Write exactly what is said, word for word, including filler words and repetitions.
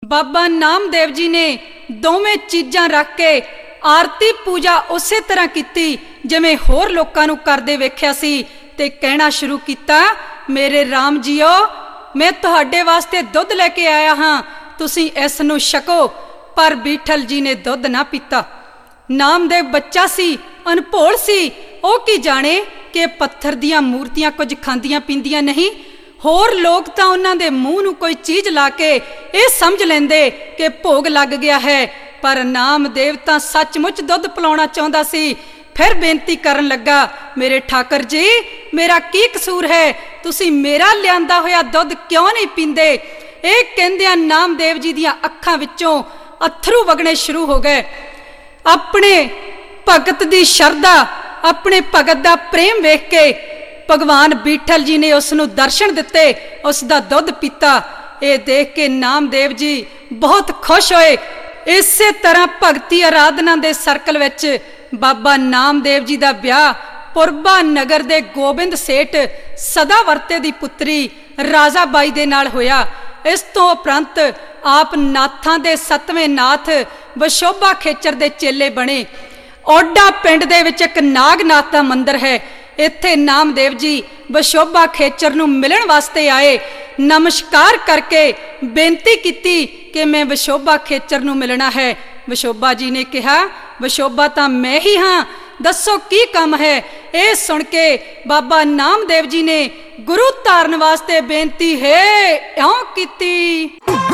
बाबा नामदेव जी ने दोवें चीज़ां रख के आरती पूजा उस तरह की जिवें होर लोकां नूं करदे वेख्या सी ते कहना शुरू किया, मेरे राम जीओ मैं तुहाडे वास्ते दुध लैके आया हाँ, तुसीं इस नूं छको। पर बीठल जी ने दुध ना पीता। नामदेव बच्चा सी, अनभोल सी, ओ की जाने कि पत्थर दियां मूर्तियां कुछ खांदियां पींदियां नहीं। होर लोग तां उन्हां दे मूँह नूं कोई चीज ला के ये समझ लेंदे कि भोग लग गया है, पर नामदेव तां सचमुच दुध पिलाउणा चाहुंदा सी। फिर बेनती करन लगा, मेरे ठाकर जी मेरा की कसूर है, तुसीं मेरा लिआंदा होया दुध क्यों नहीं पींदे? ये कहंदियां नामदेव जी दियां अखां विचों अथरू वगणे शुरू हो गए। अपने भगत दी शरदा, अपने भगत दा प्रेम वेख के भगवान बीठल जी ने उसनूं दर्शन दिते, उसका दुध पीता। ये देख के नामदेव जी बहुत खुश होए। इसे तरह भगती आराधना दे सर्कल विच बाबा नामदेव जी दा ब्याह पुरबा नगर दे गोबिंद सेठ सदावर्ते दी पुत्री राजा बाई दे नाल होया। इस तो उपरंत आप नाथां दे सतवें नाथ विशोभा खेचर दे चेले बने। ओडा पिंड दे विच एक नागनाथ दा मंदिर है। इत्थे नामदेव जी विशोभा खेचर नूं मिलण वास्ते आए। नमस्कार करके बेनती कीती कि मैं विशोभा खेचर नूं मिलना है। विशोभा जी ने कहा, विशोभा तां मैं ही हाँ, दसो की काम है? ये सुन के बाबा नामदेव जी ने गुरु धारण वास्ते बेनती है इउं कीती।